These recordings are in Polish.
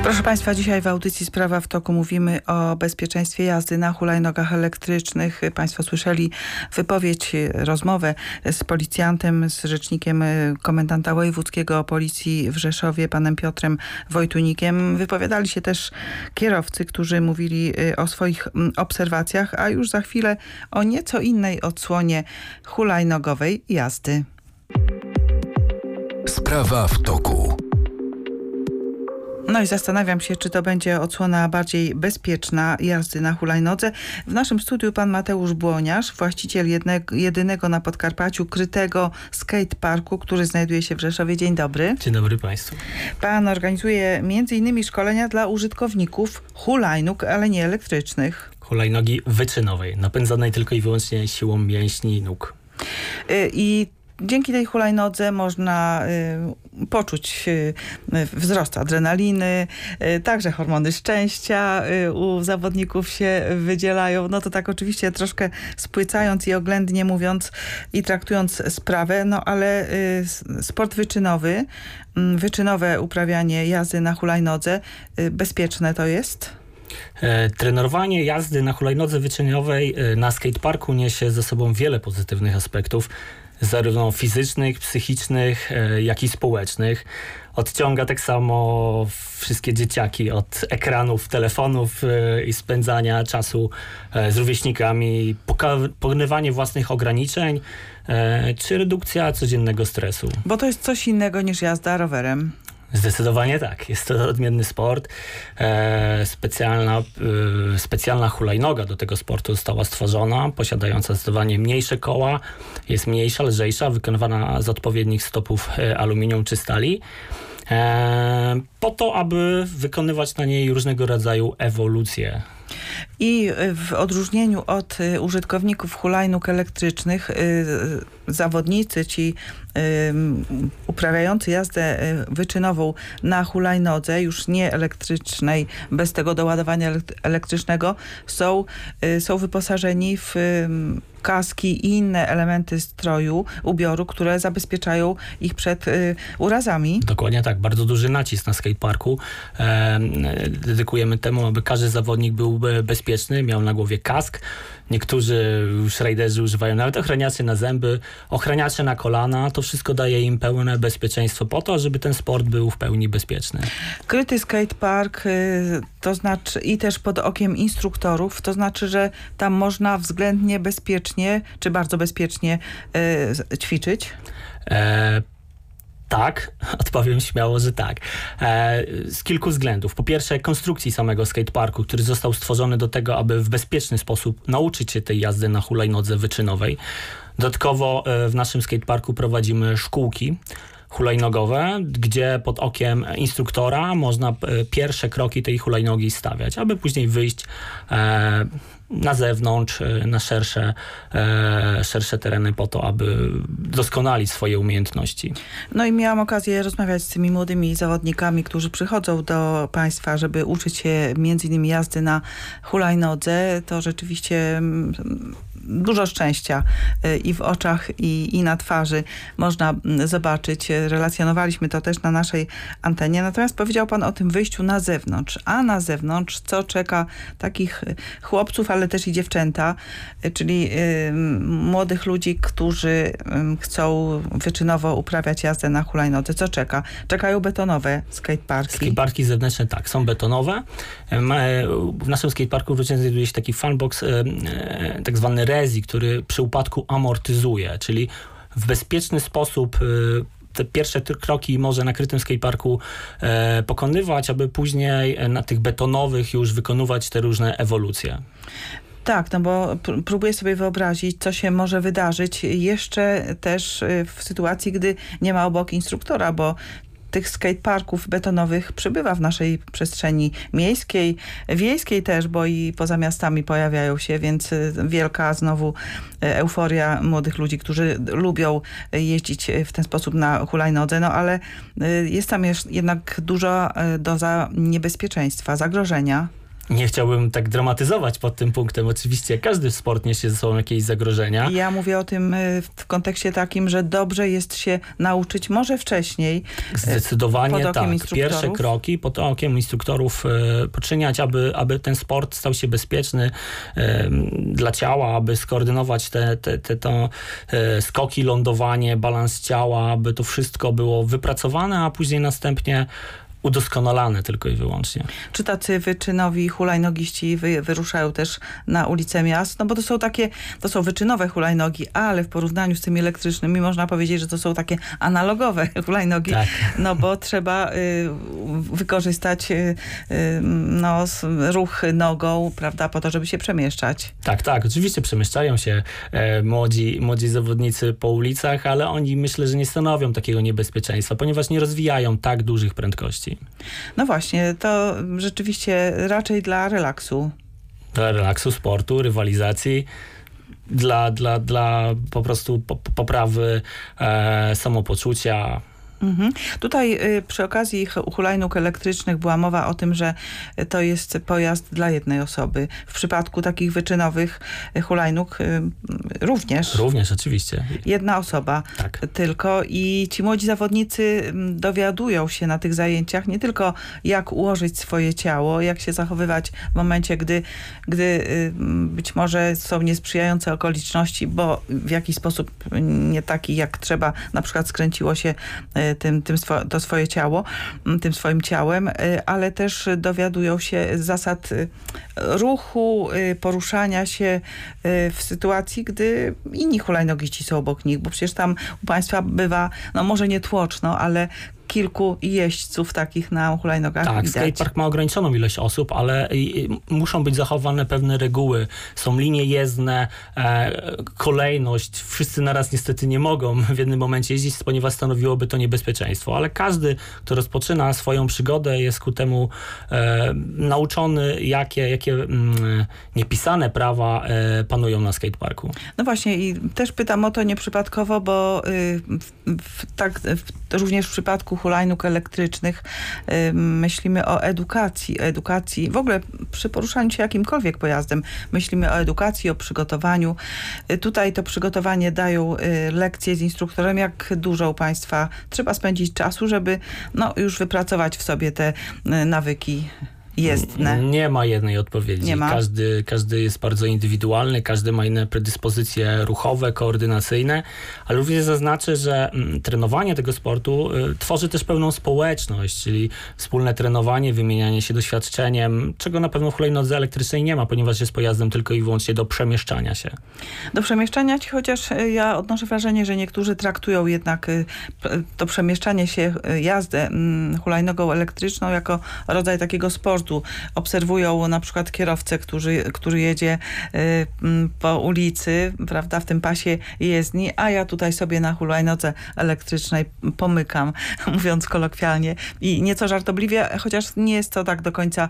Proszę Państwa, dzisiaj w audycji Sprawa w toku mówimy o bezpieczeństwie jazdy na hulajnogach elektrycznych. Państwo słyszeli wypowiedź, rozmowę z policjantem, z rzecznikiem komendanta wojewódzkiego Policji w Rzeszowie, panem Piotrem Wojtunikiem. Wypowiadali się też kierowcy, którzy mówili o swoich obserwacjach, a już za chwilę o nieco innej odsłonie hulajnogowej jazdy. Sprawa w toku. No i zastanawiam się, czy to będzie odsłona bardziej bezpieczna jazdy na hulajnodze. W naszym studiu pan Mateusz Błoniarz, właściciel jedynego na Podkarpaciu krytego skateparku, który znajduje się w Rzeszowie. Dzień dobry. Dzień dobry Państwu. Pan organizuje m.in. szkolenia dla użytkowników hulajnóg, ale nie elektrycznych. Hulajnogi wyczynowej, napędzanej tylko i wyłącznie siłą mięśni nóg. I dzięki tej hulajnodze można poczuć wzrost adrenaliny, także hormony szczęścia u zawodników się wydzielają. No to tak oczywiście troszkę spłycając i oględnie mówiąc i traktując sprawę, no ale sport wyczynowy, wyczynowe uprawianie jazdy na hulajnodze, bezpieczne to jest? Trenowanie jazdy na hulajnodze wyczynowej na skateparku niesie ze sobą wiele pozytywnych aspektów, zarówno fizycznych, psychicznych, jak i społecznych. Odciąga tak samo wszystkie dzieciaki od ekranów, telefonów i spędzania czasu z rówieśnikami, pokonywanie własnych ograniczeń, czy redukcja codziennego stresu. Bo to jest coś innego niż jazda rowerem. Zdecydowanie tak. Jest to odmienny sport. Specjalna hulajnoga do tego sportu została stworzona, posiadająca zdecydowanie mniejsze koła. Jest mniejsza, lżejsza, wykonywana z odpowiednich stopów aluminium czy stali. Po to, aby wykonywać na niej różnego rodzaju ewolucje. I w odróżnieniu od użytkowników hulajnóg elektrycznych, zawodnicy ci uprawiający jazdę wyczynową na hulajnodze, już nie elektrycznej, bez tego doładowania elektrycznego, są wyposażeni w kaski i inne elementy stroju, ubioru, które zabezpieczają ich przed urazami. Dokładnie tak. Bardzo duży nacisk na skateparku dedykujemy temu, aby każdy zawodnik był bezpieczny, miał na głowie kask. Niektórzy już rajderzy używają nawet ochraniaczy na zęby, ochraniacze na kolana. To wszystko daje im pełne bezpieczeństwo po to, żeby ten sport był w pełni bezpieczny. Kryty skatepark, to znaczy i też pod okiem instruktorów, to znaczy, że tam można względnie bezpiecznie, czy bardzo bezpiecznie ćwiczyć? Tak, odpowiem śmiało, że tak. Z kilku względów. Po pierwsze, konstrukcji samego skateparku, który został stworzony do tego, aby w bezpieczny sposób nauczyć się tej jazdy na hulajnodze wyczynowej. Dodatkowo w naszym skateparku prowadzimy szkółki hulajnogowe, gdzie pod okiem instruktora można pierwsze kroki tej hulajnogi stawiać, aby później wyjść na zewnątrz, na szersze tereny po to, aby doskonalić swoje umiejętności. No i miałam okazję rozmawiać z tymi młodymi zawodnikami, którzy przychodzą do Państwa, żeby uczyć się między innymi jazdy na hulajnodze. To rzeczywiście dużo szczęścia i w oczach, i na twarzy można zobaczyć. Relacjonowaliśmy to też na naszej antenie. Natomiast powiedział pan o tym wyjściu na zewnątrz. A na zewnątrz co czeka takich chłopców, ale też i dziewczęta, czyli młodych ludzi, którzy chcą wyczynowo uprawiać jazdę na hulajnodze. Co czeka? Czekają betonowe skateparki. Skateparki zewnętrzne tak, są betonowe. W naszym skateparku w znajduje się taki funbox, tak zwany rezi, który przy upadku amortyzuje, czyli w bezpieczny sposób te pierwsze kroki może na krytym skateparku pokonywać, aby później na tych betonowych już wykonywać te różne ewolucje. Tak, no bo próbuję sobie wyobrazić, co się może wydarzyć jeszcze też w sytuacji, gdy nie ma obok instruktora, bo tych skateparków betonowych przybywa w naszej przestrzeni miejskiej, wiejskiej też, bo i poza miastami pojawiają się, więc wielka znowu euforia młodych ludzi, którzy lubią jeździć w ten sposób na hulajnodze, no ale jest tam jednak duża doza niebezpieczeństwa, zagrożenia. Nie chciałbym tak dramatyzować pod tym punktem. Oczywiście każdy sport niesie ze sobą jakieś zagrożenia. Ja mówię o tym w kontekście takim, że dobrze jest się nauczyć może wcześniej. Zdecydowanie pod okiem tak. Pierwsze kroki pod okiem instruktorów poczyniać, aby ten sport stał się bezpieczny dla ciała, aby skoordynować te skoki, lądowanie, balans ciała, aby to wszystko było wypracowane, a później następnie udoskonalane tylko i wyłącznie. Czy tacy wyczynowi hulajnogiści wyruszają też na ulice miast? No bo to są wyczynowe hulajnogi, ale w porównaniu z tymi elektrycznymi można powiedzieć, że to są takie analogowe hulajnogi, tak. No bo trzeba wykorzystać ruch nogą, prawda, po to, żeby się przemieszczać. Tak, oczywiście przemieszczają się młodzi zawodnicy po ulicach, ale oni myślę, że nie stanowią takiego niebezpieczeństwa, ponieważ nie rozwijają tak dużych prędkości. No właśnie, to rzeczywiście raczej dla relaksu. Dla relaksu, sportu, rywalizacji, dla po prostu poprawy samopoczucia. Tutaj przy okazji hulajnóg elektrycznych była mowa o tym, że to jest pojazd dla jednej osoby. W przypadku takich wyczynowych hulajnóg również. Również, oczywiście. Jedna osoba tylko i ci młodzi zawodnicy dowiadują się na tych zajęciach nie tylko jak ułożyć swoje ciało, jak się zachowywać w momencie, gdy być może są niesprzyjające okoliczności, bo w jakiś sposób nie taki jak trzeba, na przykład skręciło się to swoje ciało, tym swoim ciałem, ale też dowiadują się zasad ruchu, poruszania się w sytuacji, gdy inni hulajnogiści są obok nich, bo przecież tam u państwa bywa, no może nie tłoczno, ale kilku jeźdźców takich na hulajnogach tak, widać. Skatepark ma ograniczoną ilość osób, ale muszą być zachowane pewne reguły. Są linie jezdne, kolejność. Wszyscy naraz niestety nie mogą w jednym momencie jeździć, ponieważ stanowiłoby to niebezpieczeństwo. Ale każdy, kto rozpoczyna swoją przygodę, jest ku temu nauczony, jakie niepisane prawa panują na skateparku. No właśnie i też pytam o to nieprzypadkowo, bo również w przypadku hulajnóg elektrycznych myślimy o edukacji. W ogóle przy poruszaniu się jakimkolwiek pojazdem myślimy o edukacji, o przygotowaniu. Tutaj to przygotowanie dają lekcje z instruktorem, jak dużo u państwa trzeba spędzić czasu, żeby już wypracować w sobie te nawyki jezdne. Nie ma jednej odpowiedzi. Nie ma. Każdy jest bardzo indywidualny, każdy ma inne predyspozycje ruchowe, koordynacyjne, ale również zaznaczę, że trenowanie tego sportu tworzy też pełną społeczność, czyli wspólne trenowanie, wymienianie się doświadczeniem, czego na pewno w hulajnodze elektrycznej nie ma, ponieważ jest pojazdem tylko i wyłącznie do przemieszczania się. Do przemieszczania się, chociaż ja odnoszę wrażenie, że niektórzy traktują jednak to przemieszczanie się, jazdę hulajnogą elektryczną jako rodzaj takiego sportu. Obserwują na przykład kierowcę, który jedzie po ulicy, prawda, w tym pasie jezdni, a ja tutaj sobie na hulajnodze elektrycznej pomykam, mówiąc kolokwialnie. I nieco żartobliwie, chociaż nie jest to tak do końca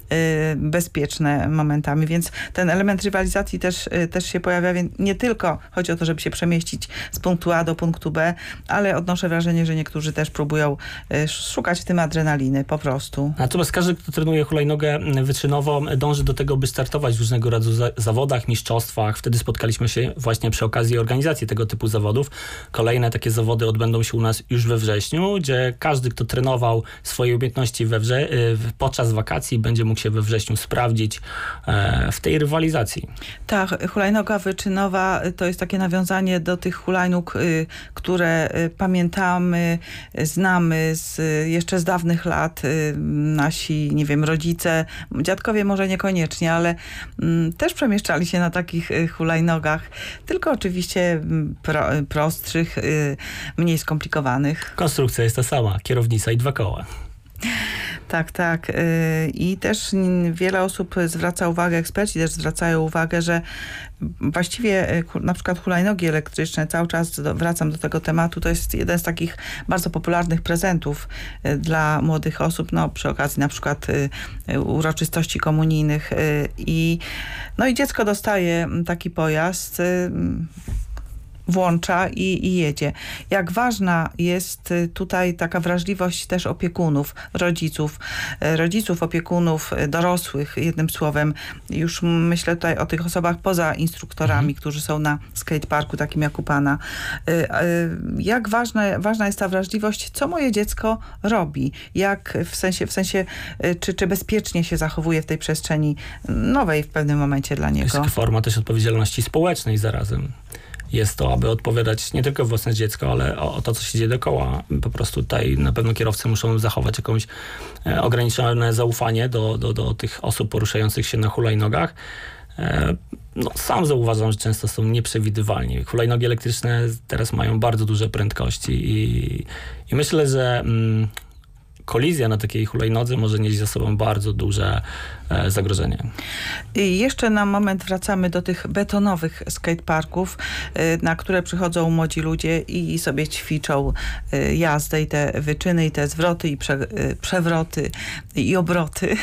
bezpieczne momentami, więc ten element rywalizacji też się pojawia, więc nie tylko chodzi o to, żeby się przemieścić z punktu A do punktu B, ale odnoszę wrażenie, że niektórzy też próbują szukać w tym adrenaliny po prostu. Natomiast każdy, kto trenuje hulajnogę wyczynową, dąży do tego, by startować w różnego rodzaju zawodach, mistrzostwach. Wtedy spotkaliśmy się właśnie przy okazji organizacji tego typu zawodów. Kolejne takie zawody odbędą się u nas już we wrześniu, gdzie każdy, kto trenował swoje umiejętności podczas wakacji, będzie mógł się we wrześniu sprawdzić w tej rywalizacji. Tak, hulajnoga wyczynowa to jest takie nawiązanie do tych hulajnóg, które pamiętamy, znamy jeszcze z dawnych lat. Nasi, nie wiem, rodzice, dziadkowie może niekoniecznie, ale też przemieszczali się na takich hulajnogach, tylko oczywiście prostszych, mniej skomplikowanych. Konstrukcja jest ta sama, kierownica i 2 koła. Tak. I też wiele osób zwraca uwagę, eksperci też zwracają uwagę, że właściwie na przykład hulajnogi elektryczne, cały czas wracam do tego tematu, to jest jeden z takich bardzo popularnych prezentów dla młodych osób, przy okazji na przykład uroczystości komunijnych i dziecko dostaje taki pojazd. włącza i jedzie. Jak ważna jest tutaj taka wrażliwość też opiekunów, rodziców, opiekunów, dorosłych, jednym słowem. Już myślę tutaj o tych osobach poza instruktorami, którzy są na skateparku, takim jak u pana. Jak ważna jest ta wrażliwość, co moje dziecko robi? Jak w sensie czy bezpiecznie się zachowuje w tej przestrzeni nowej w pewnym momencie dla niego? To jest forma też odpowiedzialności społecznej zarazem. Jest to, aby odpowiadać nie tylko o własne dziecko, ale o to, co się dzieje dookoła. Po prostu tutaj na pewno kierowcy muszą zachować jakąś ograniczone zaufanie do tych osób poruszających się na hulajnogach. No, sam zauważam, że często są nieprzewidywalni. Hulajnogi elektryczne teraz mają bardzo duże prędkości i myślę, że kolizja na takiej hulajnodze może nieść za sobą bardzo duże zagrożenie. I jeszcze na moment wracamy do tych betonowych skateparków, na które przychodzą młodzi ludzie i sobie ćwiczą jazdę i te wyczyny, i te zwroty, i przewroty, i obroty.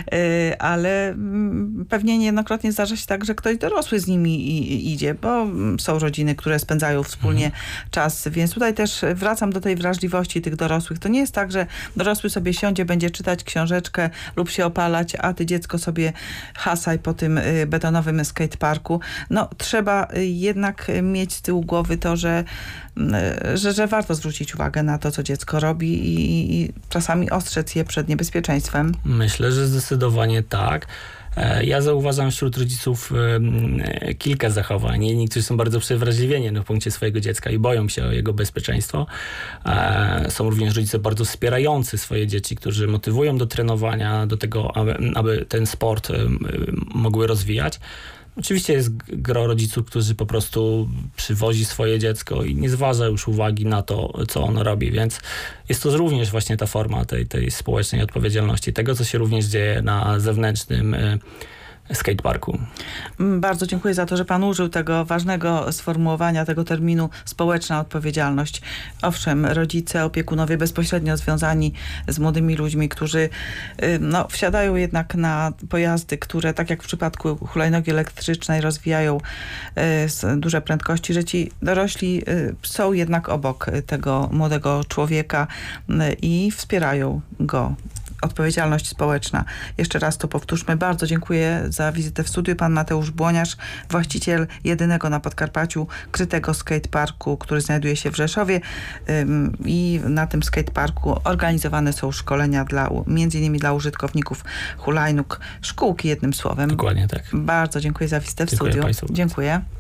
Ale pewnie niejednokrotnie zdarza się tak, że ktoś dorosły z nimi idzie, bo są rodziny, które spędzają wspólnie czas. Więc tutaj też wracam do tej wrażliwości tych dorosłych. To nie jest tak, że dorosły sobie siądzie, będzie czytać książeczkę lub się opalać, a ty dziecko sobie hasaj po tym betonowym skateparku. No, trzeba jednak mieć z tyłu głowy to, że warto zwrócić uwagę na to, co dziecko robi i czasami ostrzec je przed niebezpieczeństwem. Myślę, że zdecydowanie tak. Ja zauważam wśród rodziców kilka zachowań. Niektórzy są bardzo przewrażliwieni na punkcie swojego dziecka i boją się o jego bezpieczeństwo. Są również rodzice bardzo wspierający swoje dzieci, którzy motywują do trenowania, do tego, aby ten sport mogły rozwijać. Oczywiście jest gro rodziców, którzy po prostu przywozi swoje dziecko i nie zważa już uwagi na to, co ono robi, więc jest to również właśnie ta forma tej społecznej odpowiedzialności, tego, co się również dzieje na zewnętrznym skateparku. Bardzo dziękuję za to, że pan użył tego ważnego sformułowania, tego terminu społeczna odpowiedzialność. Owszem, rodzice, opiekunowie bezpośrednio związani z młodymi ludźmi, którzy wsiadają jednak na pojazdy, które tak jak w przypadku hulajnogi elektrycznej rozwijają duże prędkości, że ci dorośli są jednak obok tego młodego człowieka i wspierają go. Odpowiedzialność społeczna. Jeszcze raz to powtórzmy. Bardzo dziękuję za wizytę w studiu. Pan Mateusz Błoniarz, właściciel jedynego na Podkarpaciu krytego skateparku, który znajduje się w Rzeszowie. I na tym skateparku organizowane są szkolenia między innymi dla użytkowników hulajnóg, szkółki jednym słowem. Dokładnie tak. Bardzo dziękuję za wizytę w Dziękuję studiu. Państwu. Dziękuję.